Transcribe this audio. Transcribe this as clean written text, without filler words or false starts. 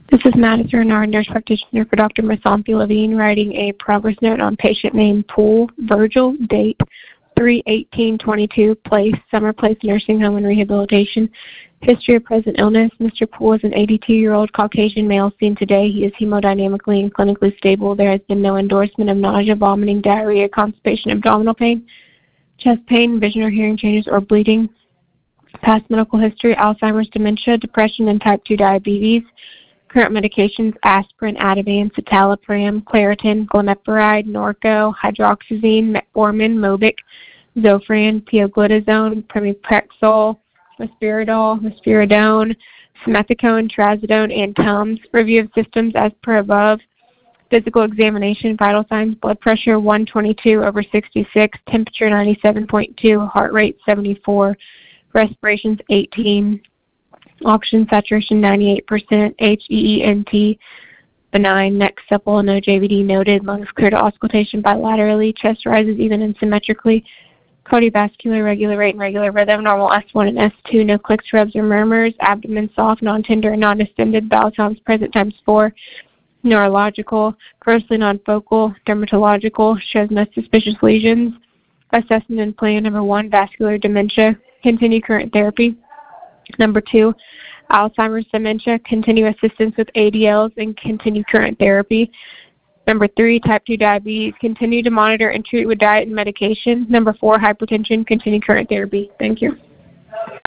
This is Madison Renard, nurse practitioner for Dr. Masanthi Levine, writing a progress note on patient name Poole Virgil, date 3/18/22, place Summer Place Nursing Home and Rehabilitation. History of present illness. Mr. Poole is an 82-year-old Caucasian male seen today. He is hemodynamically and clinically stable. There has been no endorsement of nausea, vomiting, diarrhea, constipation, abdominal pain, chest pain, vision or hearing changes, or bleeding. Past medical history: Alzheimer's, dementia, depression, and type 2 diabetes. Current medications: aspirin, Ativan, citalopram, Claritin, glimepiride, Norco, hydroxyzine, metformin, Mobic, Zofran, pioglitazone, pramipexole, risperidone, simethicone, trazodone, and Tums. Review of systems as per above. Physical examination: vital signs, blood pressure 122/66, temperature 97.2, heart rate 74, respirations 18, oxygen saturation 98%, HEENT benign, neck supple, no JVD noted, lungs clear to auscultation bilaterally, chest rises even and symmetrically, cardiovascular, regular rate and regular rhythm, normal S1 and S2, no clicks, rubs, or murmurs, abdomen soft, non-tender, and non-distended, bowel sounds present ×4, neurological, grossly non-focal, dermatological, shows no suspicious lesions. Assessment and plan: number 1, vascular dementia, continue current therapy. Number 2, Alzheimer's dementia, continue assistance with ADLs and continue current therapy. Number 3, type 2 diabetes, continue to monitor and treat with diet and medication. Number 4, hypertension, continue current therapy. Thank you.